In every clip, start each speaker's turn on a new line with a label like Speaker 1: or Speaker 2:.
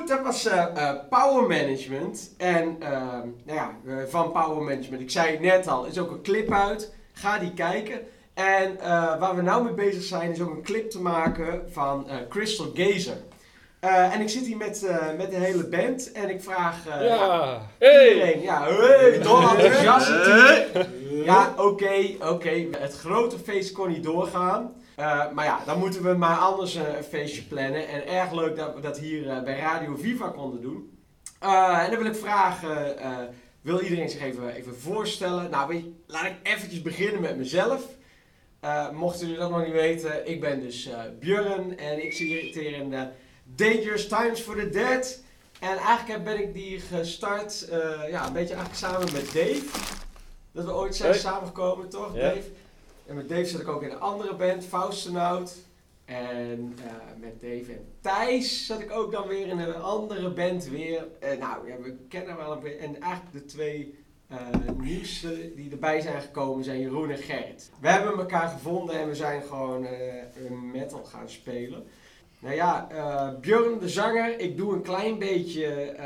Speaker 1: goed, dat was Power Management. En van Power Management, ik zei het net al, is ook een clip uit. Ga die kijken. En waar we nou mee bezig zijn, is ook een clip te maken van Crystal Gazer. En ik zit hier met de hele band en ik vraag iedereen, dol enthousiast natuurlijk. Ja, oké. Het grote feest kon niet doorgaan. Maar ja, dan moeten we maar anders een feestje plannen. En erg leuk dat we dat hier bij Radio Viva konden doen. En dan wil ik vragen, wil iedereen zich even voorstellen? Nou, laat ik eventjes beginnen met mezelf. Mochten jullie dat nog niet weten, ik ben dus Björn en ik zit hier in Dangerous Times for the Dead. En eigenlijk ben ik die gestart, een beetje eigenlijk samen met Dave. Dat we ooit zijn samengekomen, toch, Dave? En met Dave zat ik ook in een andere band, Faustonaut. En met Dave en Thijs zat ik ook dan weer in een andere band weer. We kennen wel een beetje. En eigenlijk de twee nieuwste die erbij zijn gekomen zijn Jeroen en Gerrit. We hebben elkaar gevonden en we zijn gewoon metal gaan spelen. Nou ja, Björn de zanger, ik doe een klein beetje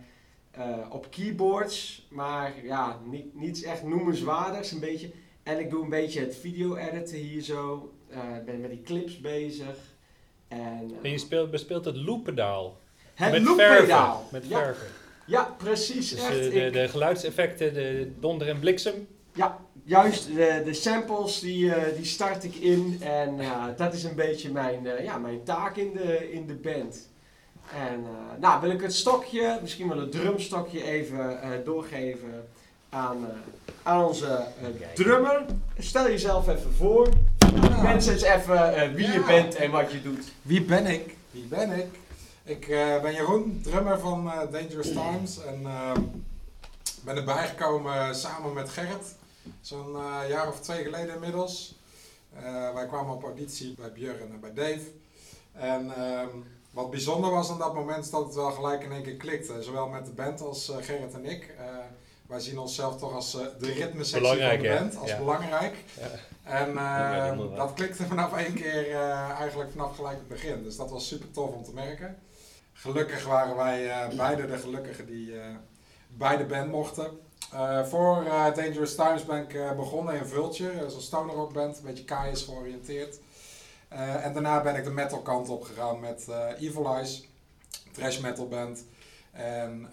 Speaker 1: op keyboards, maar ja, niets echt noemenswaardigs, een beetje. En ik doe een beetje het video editen hier zo, ik ben met die clips bezig. En
Speaker 2: je bespeelt het looppedaal.
Speaker 1: Het looppedaal.
Speaker 2: Met verven.
Speaker 1: Ja, precies.
Speaker 2: Dus
Speaker 1: echt.
Speaker 2: De geluidseffecten, de donder en bliksem.
Speaker 1: Ja, juist. De samples die start ik in. En dat is een beetje mijn taak in de band. En wil ik het stokje, misschien wel het drumstokje even doorgeven aan onze drummer. Stel jezelf even voor. Mensen eens even wie je bent en wat je doet.
Speaker 3: Wie ben ik? Ik ben Jeroen, drummer van Dangerous Times en ben erbij gekomen samen met Gerrit, zo'n jaar of 2 geleden inmiddels. Wij kwamen op auditie bij Björn en bij Dave. En wat bijzonder was aan dat moment is dat het wel gelijk in één keer klikte, zowel met de band als Gerrit en ik. Wij zien onszelf toch als de ritmesectie van de band, als belangrijk. Ja. En dat klikte vanaf 1 keer eigenlijk vanaf gelijk het begin. Dus dat was super tof om te merken. Gelukkig waren wij beide de gelukkigen die bij de band mochten. Voor Dangerous Times ben ik begonnen in Vulture, dat is een stoner rock band, een beetje KS georiënteerd. En daarna ben ik de metal kant op gegaan met Evil Eyes, thrash metal band. En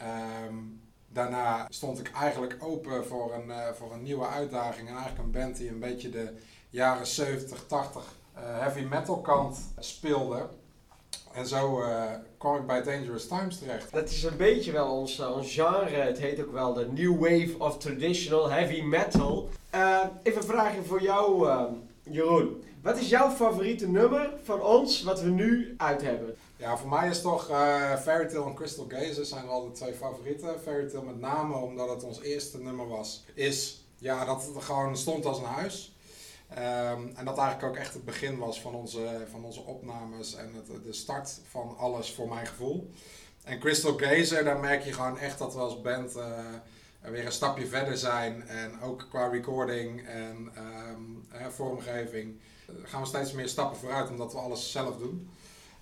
Speaker 3: daarna stond ik eigenlijk open voor een nieuwe uitdaging. En eigenlijk een band die een beetje de jaren 70, 80 heavy metal kant speelde. En zo kwam ik bij Dangerous Times terecht.
Speaker 1: Dat is een beetje wel ons genre. Het heet ook wel de New Wave of Traditional Heavy Metal. Even een vraagje voor jou, Jeroen. Wat is jouw favoriete nummer van ons wat we nu uit hebben?
Speaker 3: Ja, voor mij is toch Fairy Tale en Crystal Gazer zijn wel de 2 favorieten. Fairy Tale met name omdat het ons eerste nummer was. Dat het gewoon stond als een huis. En dat eigenlijk ook echt het begin was van onze opnames en de start van alles voor mijn gevoel. En Crystal Gazer, daar merk je gewoon echt dat we als band weer een stapje verder zijn. En ook qua recording en vormgeving gaan we steeds meer stappen vooruit omdat we alles zelf doen.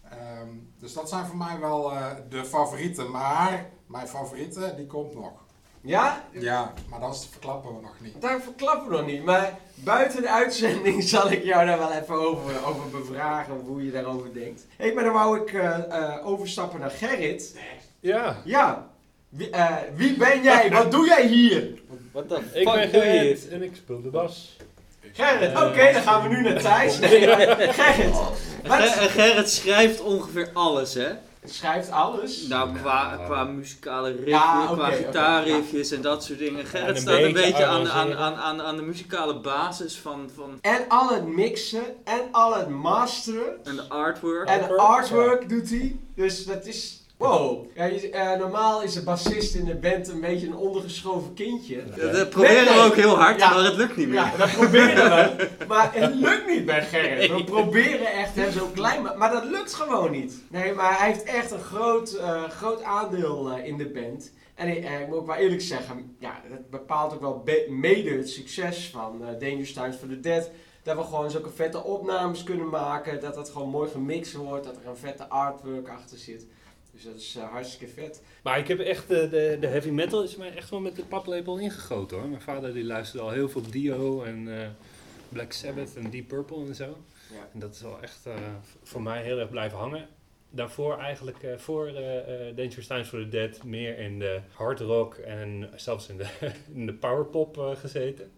Speaker 3: Dus dat zijn voor mij wel de favorieten, maar mijn favoriete die komt nog.
Speaker 1: Ja? Ja,
Speaker 3: maar dat verklappen we nog niet.
Speaker 1: Dat verklappen we nog niet, maar buiten de uitzending zal ik jou daar wel even over bevragen hoe je daarover denkt. Maar dan wou ik overstappen naar Gerrit.
Speaker 2: Ja.
Speaker 1: Ja. Wie ben jij? Wat doe jij hier?
Speaker 4: Wat de fuck
Speaker 2: Ik ben Gerrit en ik speel de bas.
Speaker 1: Gerrit, oké, dan gaan we nu naar Thijs. Gerrit.
Speaker 4: Gerrit schrijft ongeveer alles, hè?
Speaker 1: Schrijft alles?
Speaker 4: Nou, qua muzikale riffjes, qua gitaarriffjes en dat soort dingen. Gerrit staat een beetje aan de muzikale basis van...
Speaker 1: En al het mixen, en al het masteren.
Speaker 4: En de artwork.
Speaker 1: En de artwork doet hij. Dus dat is... Wow. Ja, normaal is de bassist in de band een beetje een ondergeschoven kindje.
Speaker 4: Dat proberen we ook heel hard, maar het lukt niet meer.
Speaker 1: Ja, dat proberen we. Maar het lukt niet bij Gerrit. We proberen echt hem zo klein, maar dat lukt gewoon niet. Nee, maar hij heeft echt een groot aandeel in de band. En ik moet ook wel eerlijk zeggen, ja, dat bepaalt ook wel mede het succes van Dangerous Times for the Dead. Dat we gewoon zulke vette opnames kunnen maken, dat gewoon mooi gemixt wordt, dat er een vette artwork achter zit. Dus dat is hartstikke vet.
Speaker 2: Maar ik heb echt, de heavy metal is mij echt wel met de paplepel ingegoten hoor. Mijn vader die luisterde al heel veel Dio en Black Sabbath en Deep Purple en zo.
Speaker 1: Ja.
Speaker 2: En dat is wel echt voor mij heel erg blijven hangen. Daarvoor eigenlijk, voor Dangerous Times for the Dead, meer in de hard rock en zelfs in de powerpop gezeten.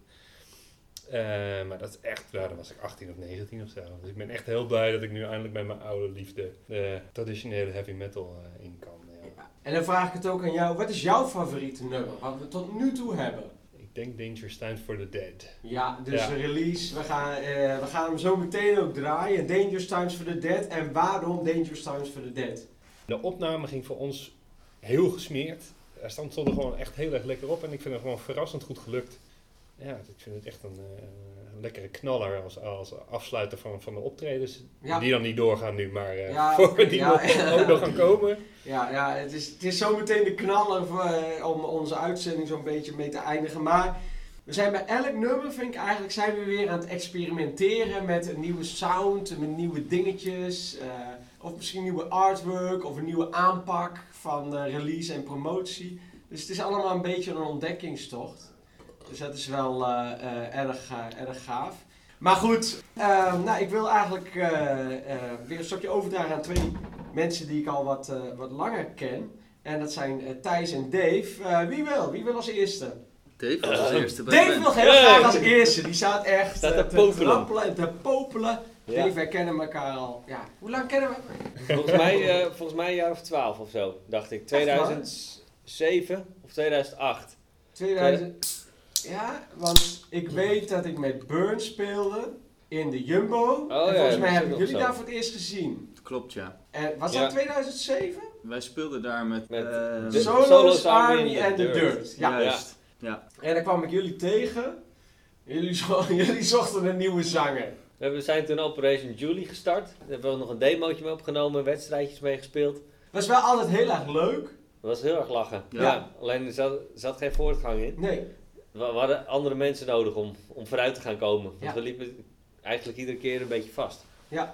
Speaker 2: Maar dat is echt, daar was ik 18 of 19 of zo. Dus ik ben echt heel blij dat ik nu eindelijk bij mijn oude liefde de traditionele heavy metal in kan. Ja.
Speaker 1: En dan vraag ik het ook aan jou. Wat is jouw favoriete nummer wat we tot nu toe hebben?
Speaker 2: Ik denk Dangerous Times for the Dead.
Speaker 1: Ja, dus de release. We gaan hem zo meteen ook draaien. Dangerous Times for the Dead. En waarom Dangerous Times for the Dead?
Speaker 2: De opname ging voor ons heel gesmeerd. Er stond er gewoon echt heel erg lekker op. En ik vind het gewoon verrassend goed gelukt. Ja, ik vind het echt een lekkere knaller als afsluiter van de optredens.
Speaker 1: Ja.
Speaker 2: Die dan niet doorgaan nu, maar voor die ook nog gaan komen.
Speaker 1: Ja, het is zo meteen de knaller om onze uitzending zo'n beetje mee te eindigen. Maar we zijn bij elk nummer, vind ik eigenlijk, zijn we weer aan het experimenteren met een nieuwe sound, met nieuwe dingetjes. Of misschien nieuwe artwork of een nieuwe aanpak van release en promotie. Dus het is allemaal een beetje een ontdekkingstocht. Dus dat is wel erg gaaf. Maar goed, ik wil eigenlijk weer een stokje overdragen aan twee mensen die ik al wat langer ken. En dat zijn Thijs en Dave. Wie wil als eerste?
Speaker 4: Dave was als eerste.
Speaker 1: Dave wil heel graag als eerste. Die staat echt
Speaker 5: te
Speaker 1: trappelen en te popelen.
Speaker 5: Ja.
Speaker 1: Dave, wij kennen elkaar al. Ja, hoe lang kennen we?
Speaker 5: Volgens mij een jaar of 12 of zo, dacht ik. 2007 of 2008.
Speaker 1: 2000... Ja, want ik weet dat ik met Burn speelde in de Jumbo. En volgens mij heb ik jullie daar voor het eerst gezien.
Speaker 4: Klopt, ja.
Speaker 1: En was dat 2007?
Speaker 4: Wij speelden daar met
Speaker 1: Solos, Army en The Dirt. Ja.
Speaker 4: Juist. Ja.
Speaker 1: En dan kwam ik jullie tegen. Jullie zochten een nieuwe zanger.
Speaker 5: We zijn toen Operation Julie gestart. Daar hebben we nog een demootje mee opgenomen, wedstrijdjes mee gespeeld.
Speaker 1: Was wel altijd heel erg leuk.
Speaker 5: Dat was heel erg lachen.
Speaker 4: Ja.
Speaker 5: Alleen er zat geen voortgang in.
Speaker 1: Nee.
Speaker 5: We hadden andere mensen nodig om vooruit te gaan komen. Want
Speaker 1: Ja.
Speaker 5: we liepen eigenlijk iedere keer een beetje vast.
Speaker 1: Ja.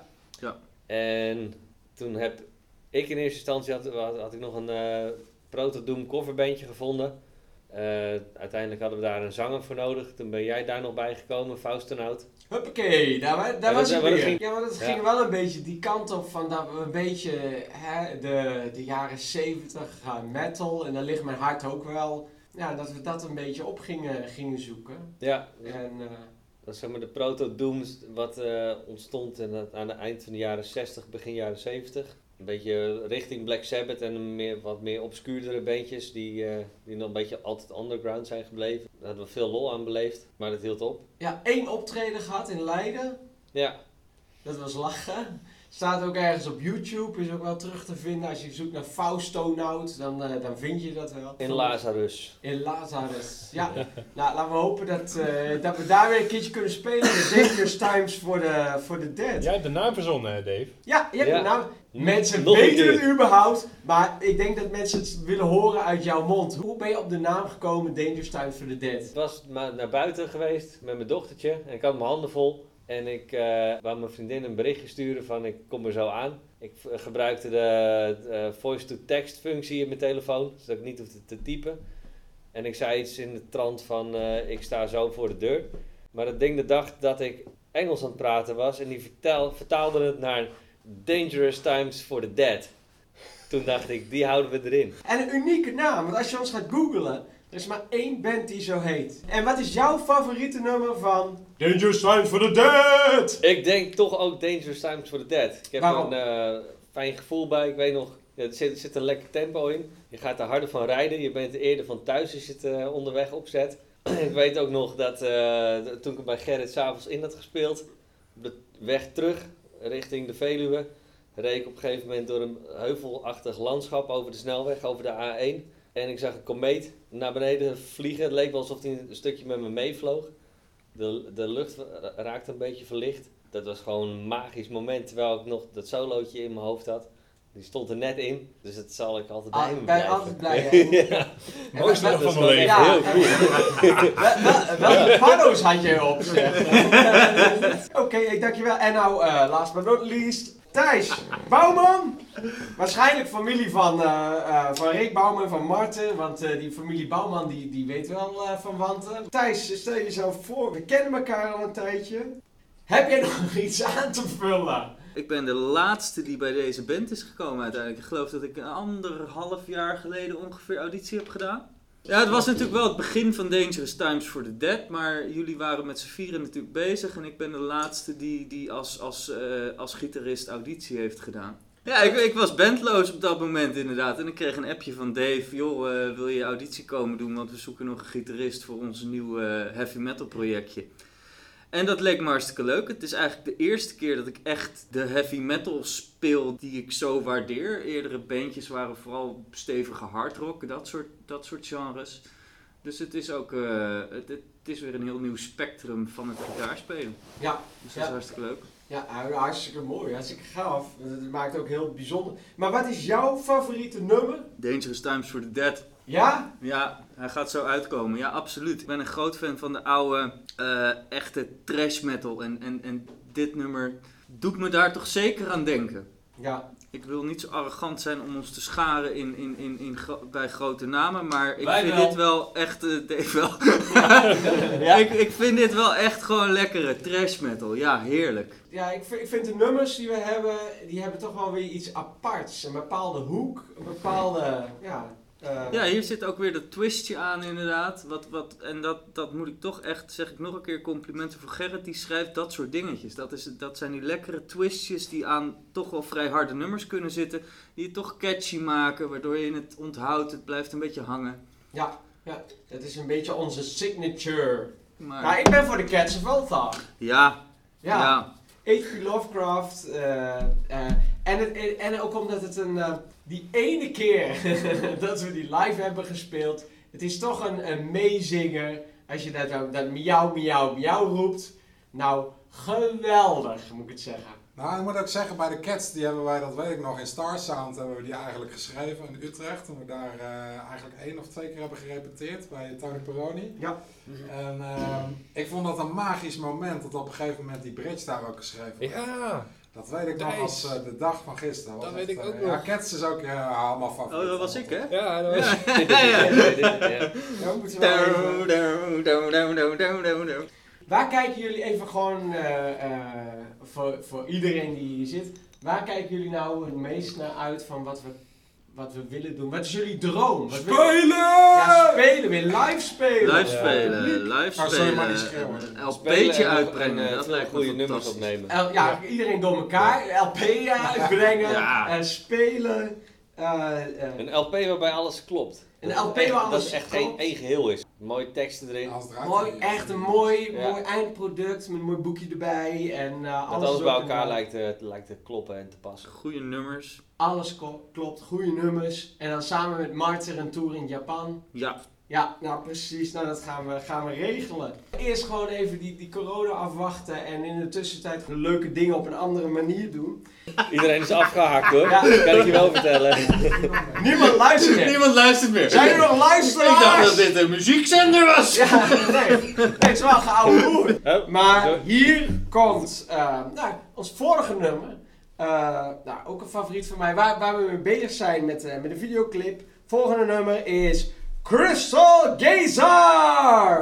Speaker 5: En toen heb ik in eerste instantie had ik nog een Proto Doom coverbandje gevonden. Uiteindelijk hadden we daar een zanger voor nodig. Toen ben jij daar nog bij gekomen, Faustonaut.
Speaker 1: Huppakee, daar was ik weer. Ja, maar dat ging
Speaker 5: Ja.
Speaker 1: wel een beetje die kant op van dat we een beetje de jaren 70 metal. En daar ligt mijn hart ook wel. Ja, dat we dat een beetje op gingen zoeken.
Speaker 5: Ja,
Speaker 1: En,
Speaker 5: dat is zeg maar de Proto-Doom wat ontstond aan het eind van de jaren 60, begin jaren 70. Een beetje richting Black Sabbath en wat meer obscuurdere bandjes die nog een beetje altijd underground zijn gebleven. Daar hadden we veel lol aan beleefd, maar dat hield op.
Speaker 1: ja, 1 optreden gehad in Leiden.
Speaker 5: Ja,
Speaker 1: Dat was lachen. Staat ook ergens op YouTube, is ook wel terug te vinden. Als je zoekt naar Faustonaut, dan vind je dat wel.
Speaker 5: in Lazarus.
Speaker 1: In Lazarus, ja. Nou, laten we hopen dat we daar weer een keertje kunnen spelen met Dangerous Times for the Dead.
Speaker 2: Jij hebt de naam verzonnen, hè, Dave?
Speaker 1: Ja, je hebt
Speaker 5: Ja.
Speaker 1: de naam. Mensen
Speaker 5: Nog een
Speaker 1: weten
Speaker 5: keer.
Speaker 1: het überhaupt, maar ik denk dat mensen het willen horen uit jouw mond. Hoe ben je op de naam gekomen, Dangerous Times for the Dead?
Speaker 5: Ik was naar buiten geweest met mijn dochtertje en ik had mijn handen vol. En ik wou mijn vriendin een berichtje sturen van ik kom er zo aan. Ik gebruikte de voice-to-text functie in mijn telefoon, zodat ik niet hoefde te typen. En ik zei iets in de trant van ik sta zo voor de deur. Maar dat ding dacht dat ik Engels aan het praten was en die vertaalde het naar Dangerous Times for the Dead. Toen dacht ik, die houden we erin.
Speaker 1: En een unieke naam, want als je ons gaat googlen, er is maar 1 band die zo heet. En wat is jouw favoriete nummer van Dangerous Times for the Dead?
Speaker 5: Ik denk toch ook Dangerous Times for the Dead. Ik heb
Speaker 1: Waarom?
Speaker 5: een fijn gevoel bij. Ik weet nog, er zit een lekker tempo in. Je gaat er harder van rijden. Je bent er eerder van thuis als je het onderweg opzet. Ik weet ook nog dat toen ik bij Gerrit s'avonds in had gespeeld, op de weg terug richting de Veluwe, reed ik op een gegeven moment door een heuvelachtig landschap over de snelweg, over de A1. En ik zag een komeet naar beneden vliegen. Het leek wel alsof hij een stukje met me meevloog. De lucht raakte een beetje verlicht. Dat was gewoon een magisch moment, terwijl ik nog dat solootje in mijn hoofd had. Die stond er net in, dus dat zal ik altijd bij me blijven.
Speaker 1: Altijd blijven.
Speaker 5: Ja.
Speaker 2: Mooiste
Speaker 1: En
Speaker 2: dag
Speaker 1: wat-
Speaker 2: van mijn leven.
Speaker 1: Ja,
Speaker 5: heel
Speaker 1: en welke pardo's had je op? Zeg? Oké, dankjewel. En nou, last but not least, Thijs Bouwman. Waarschijnlijk familie van Rick Bouwman en van Marten. Want die familie Bouwman die weet wel van wanten. Thijs, stel jezelf voor. We kennen elkaar al een tijdje. Heb jij nog iets aan te vullen?
Speaker 4: Ik ben de laatste die bij deze band is gekomen uiteindelijk. Ik geloof dat ik 1,5 jaar geleden ongeveer auditie heb gedaan. Ja, het was natuurlijk wel het begin van Dangerous Times for the Dead, maar jullie waren met z'n vieren natuurlijk bezig en ik ben de laatste die als gitarist auditie heeft gedaan. Ja, ik was bandloos op dat moment inderdaad en ik kreeg een appje van Dave, joh, wil je auditie komen doen, want we zoeken nog een gitarist voor ons nieuwe heavy metal projectje. En dat leek me hartstikke leuk. Het is eigenlijk de eerste keer dat ik echt de heavy metal speel die ik zo waardeer. Eerdere bandjes waren vooral stevige hardrock, dat soort genres. Dus het is ook het is weer een heel nieuw spectrum van het gitaarspelen.
Speaker 1: Ja.
Speaker 4: Dus dat is hartstikke leuk.
Speaker 1: Ja, hartstikke mooi, hartstikke gaaf. Het maakt het ook heel bijzonder. Maar wat is jouw favoriete nummer?
Speaker 4: Dangerous Times for the Dead.
Speaker 1: Ja?
Speaker 4: Ja, hij gaat zo uitkomen. Ja, absoluut. Ik ben een groot fan van de oude, echte trash metal. En dit nummer doet me daar toch zeker aan denken.
Speaker 1: Ja.
Speaker 4: Ik wil niet zo arrogant zijn om ons te scharen bij grote namen, maar ik vind dit wel echt... Ja. Ik vind dit wel echt gewoon lekkere trash metal. Ja, heerlijk.
Speaker 1: Ja, ik vind de nummers die we hebben toch wel weer iets aparts. Een bepaalde hoek, een bepaalde... Ja,
Speaker 4: hier zit ook weer dat twistje aan inderdaad. En dat moet ik toch echt, zeg ik nog een keer, complimenten voor Gerrit. Die schrijft dat soort dingetjes. Dat zijn die lekkere twistjes die aan toch wel vrij harde nummers kunnen zitten. Die het toch catchy maken, waardoor je het onthoudt. Het blijft een beetje hangen.
Speaker 1: Ja, dat is een beetje onze signature.
Speaker 4: Maar...
Speaker 1: Nou, ik ben voor de Cats of Ulthar.
Speaker 4: Ja.
Speaker 1: H.P. Lovecraft. En ook omdat het die ene keer dat we die live hebben gespeeld, het is toch een meezinger. Als je dat miauw, miauw, miauw roept. Nou, geweldig moet ik het zeggen.
Speaker 3: Nou, ik moet ook zeggen, bij de Cats, die hebben wij, dat weet ik nog, in Star Sound hebben we die eigenlijk geschreven in Utrecht. Toen we daar eigenlijk 1 of 2 keer hebben gerepeteerd bij Tony Peroni.
Speaker 1: Ja.
Speaker 3: En ik vond dat een magisch moment, dat op een gegeven moment die bridge daar ook geschreven werd.
Speaker 2: Ja.
Speaker 3: Dat weet ik nog als de dag van gisteren.
Speaker 2: Dat weet ik ook nog.
Speaker 3: Ja, Cats is ook allemaal favoriet.
Speaker 4: Oh, dat was ik, hè?
Speaker 2: Ja, dat was
Speaker 1: Waar kijken jullie even gewoon, voor iedereen die hier zit, waar kijken jullie nou het meest naar uit van wat we willen doen? Wat is jullie droom?
Speaker 3: Spelen!
Speaker 1: Ja, spelen weer. Live spelen.
Speaker 3: Oh, sorry, maar niet schreeuwen.
Speaker 4: Een LP'tje uitbrengen, dat lijkt me
Speaker 5: goede nummers
Speaker 4: fantastisch.
Speaker 5: opnemen.
Speaker 1: Iedereen door elkaar. LP uitbrengen. Spelen.
Speaker 5: Een LP waarbij alles klopt.
Speaker 1: Een LP waar alles
Speaker 5: dat is echt
Speaker 1: klopt.
Speaker 5: één geheel is. Mooie teksten erin.
Speaker 1: Mooi, echt een mooi eindproduct met een mooi boekje erbij. En
Speaker 5: alles bij elkaar lijkt te kloppen en te passen.
Speaker 4: Goede nummers.
Speaker 1: Alles klopt, goede nummers. En dan samen met Marten een tour in Japan.
Speaker 4: Ja.
Speaker 1: Ja, nou precies. Nou, dat gaan we regelen. Eerst gewoon even die corona afwachten en in de tussentijd leuke dingen op een andere manier doen.
Speaker 5: Iedereen is afgehaakt hoor, kan ik je wel vertellen.
Speaker 1: Niemand luistert meer.
Speaker 4: Niemand luistert meer.
Speaker 1: Zijn er nog luisteraars?
Speaker 4: Ik dacht dat dit een muziekzender was.
Speaker 1: Ja, nee. Het is wel geouwehoerd. Maar hier komt ons vorige nummer. Ook een favoriet van mij. Waar we mee bezig zijn met de videoclip. Volgende nummer is Crystal Gazer!